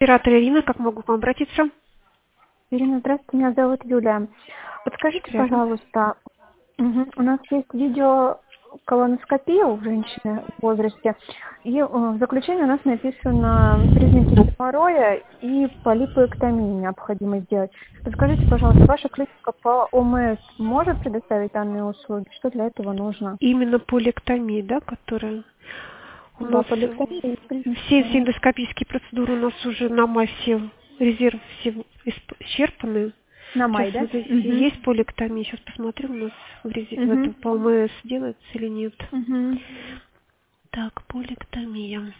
Оператор Ирина, как могу к вам обратиться? Ирина, здравствуйте, меня зовут Юлия. Очень Подскажите, приятно. пожалуйста, у нас есть видеоколоноскопия у женщины в возрасте, и в заключении у нас написано признаки геморроя и полипоэктомии необходимо сделать. Подскажите, пожалуйста, ваша клиника по ОМС может предоставить данные услуги? Что для этого нужно? Именно полиэктомия, да, которая у Да, нас полиэктомия и признаки все геморроя. эндоскопические процедуры у нас уже на массе резерв все исчерпаны. На Сейчас май, да? вот здесь Угу. есть полиэктомия. Сейчас посмотрю, у нас в Угу. этом по ОМС делается или нет. Угу. Так, полиэктомия.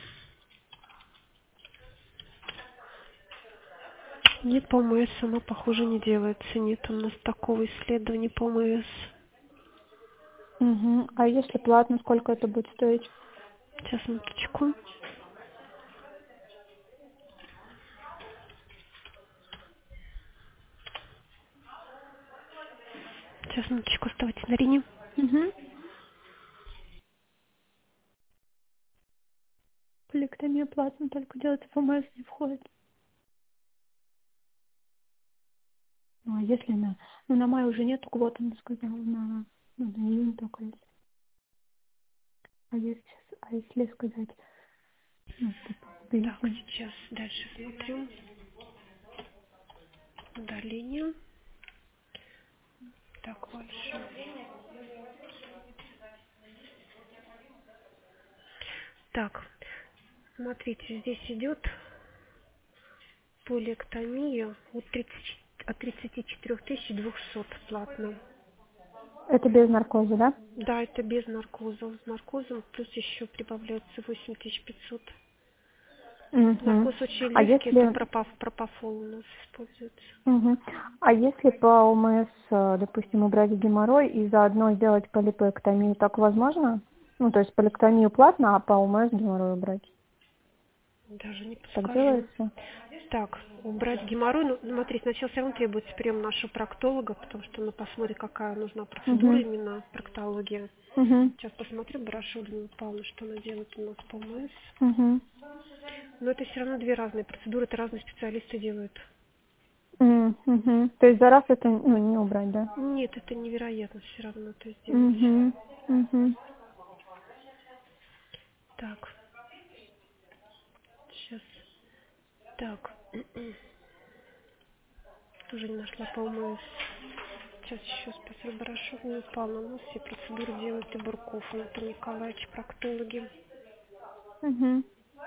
Нет, по ОМС она, похоже, не делается. Нет у нас такого исследования по ОМС. Угу. А если платно, сколько это будет стоить? Сейчас, минуточку. Сейчас, минуточку, оставайтесь на линии. Угу. Полиэктомия платно, только делать ФМС не входит. Ну, а если на май уже нету квоты, она сказала, на июнь только есть. А если сказать, типа, Так, берите. сейчас дальше смотрю. Удаление. Так, больше. Так, смотрите, здесь идет полиэктомия от 34 200 платно. Это без наркоза, да? Да, это без наркоза. С наркозом плюс еще прибавляется 8500. Угу. Наркоз очень А легкий, это если, пропофол у нас используется. угу. А если по ОМС, допустим, убрать геморрой и заодно сделать полипоэктомию, так возможно? Ну, то есть полиэктомию платно, а по ОМС геморрой убрать. Даже не Так подскажу. делается? Так, убрать геморрой. Ну, смотри, сначала все равно требуется прием нашего проктолога, потому что она посмотрит, какая нужна процедура Угу. именно проктология. Угу. Сейчас посмотрю брошюру Людмилы Павловны, что она делает у нас по МС. Угу. Но это все равно две разные процедуры, это разные специалисты делают. Угу. То есть за раз это не убрать, да? Нет, это невероятно все равно это сделать. Угу. Угу. Так, сейчас. Так, тоже не нашла по МС. Сейчас еще специально брошюру не упала. У нас все процедуры делают и Бурков, Анатолий Николаевич, проктологи. Угу.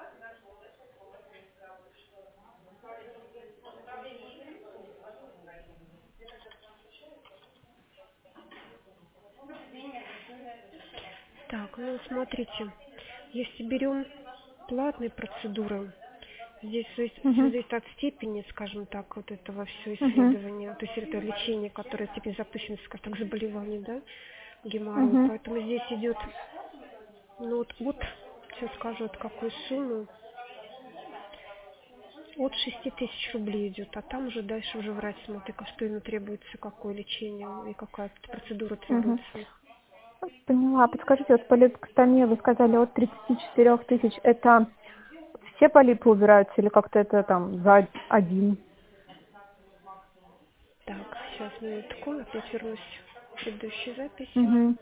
Так, ну смотрите, если берем платные процедуры, здесь все Угу. зависит от степени, скажем так, вот этого все Угу. исследования, то есть это лечение, которое степень запущенности, скажем так, заболевания, да, геморрой. Угу. Поэтому здесь идет, ну вот, сейчас скажу, от какой суммы, от 6000 рублей идет, а там уже дальше уже врач смотрит, что ему требуется, какое лечение и какая процедура Угу. требуется. Поняла. Подскажите, вот полиэктомия, вы сказали, от 34 тысяч. Это все полипы убираются или как-то это там за один? Так, сейчас минутку, опять вернусь к предыдущей записи. Угу.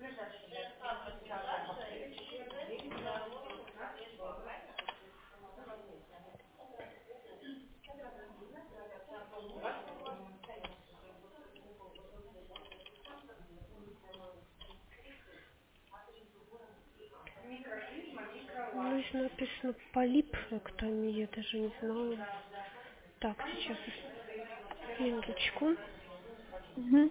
Ну, здесь написано полипэктомия, я даже не знала. Так, сейчас, минуточку. Угу.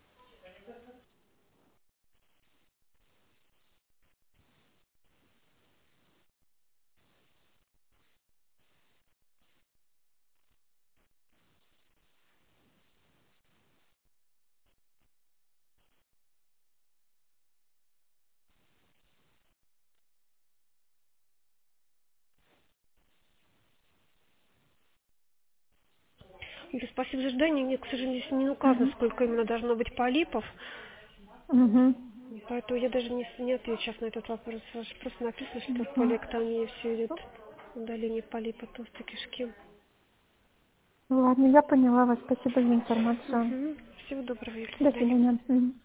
Юля, спасибо за ожидание. Мне, к сожалению, здесь не указано, Угу. сколько именно должно быть полипов. Угу. Поэтому я даже не отвечу сейчас на этот вопрос. Просто написано, что в Угу. полиэктомии все идет. удаление полипа толстой кишки. Ладно, я поняла вас. Спасибо за информацию. Всего доброго, до До свидания. свидания. Мгм.